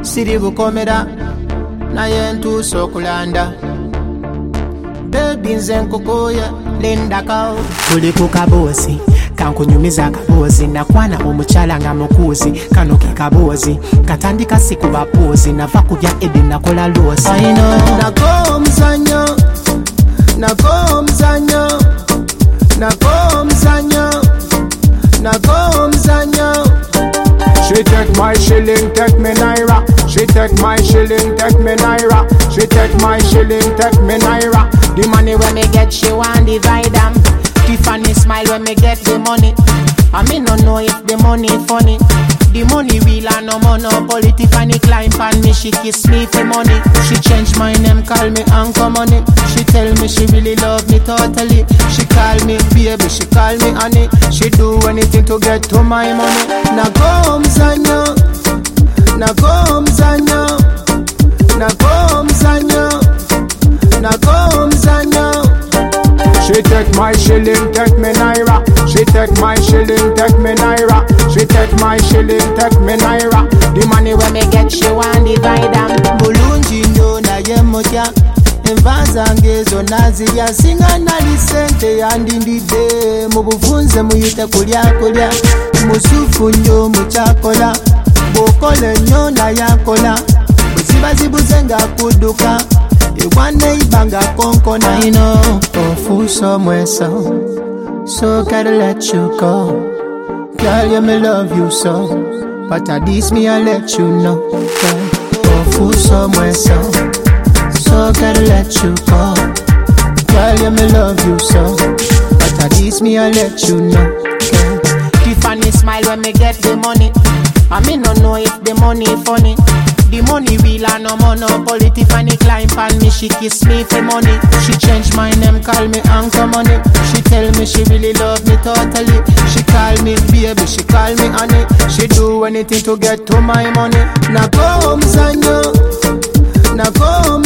siri bukomera naye ntuusa okulanda. Baby nze nkukuye linda kao. Tuli ku kaboozi kankunyumiza akaboozi, nakwana omukyala nga mukuuzi, kano ke kaboozi katandika si ku bapoozi, nava ku bya Edi nakola loosi. Nako omuzanyo, nako omuzanyo, nako omuzanyo, nako omuzanyo. She take my shilling, take me naira. She take my shilling, take me naira. She take my shilling, take me naira. The money when me get, she want divide them. Tiffany smile when me get the money. I me no know if the money funny. The money real and no monopoly. Tiffany climb on me, she kiss me for money. She change my name, call me Uncle Money. She tell me she really love me totally. She call me baby, she call me honey. She do anything to get to my money. Nako omuzanyo, nako omuzanyo, nako omuzanyo, nako omuzanyo. She take my shilling, take me naira. She take my shilling, take me naira. She take my shilling, take me naira. The money when me get, she want divide them. Bulungi nnyo naye mutya, enva zange zonna zirya, singa nali sente yandindidde, mu buvunze muyite kulya kulya, musufu nnyo mukyakola, bw'okola ennyo naye akola, bwe ziba zibuze ng'akudduka, ewa neighbor ng'akonkona. I know, ofuuse omweso, so gotta let you go. Girl, you me love you so, but at least me I let you know. Ofuuse omweso, so gotta let you go. Girl, you me love you so, but at least me I let you know. Tiffany smile when me get the money. I me no know if the money funny. The money real and no monopoly. Tiffany climb on me, she kiss me for money. She change my name, call me Uncle Money. She tell me she really love me totally. She call me baby, she call me honey. She do anything to get to my money. Nako omuzanyo, nako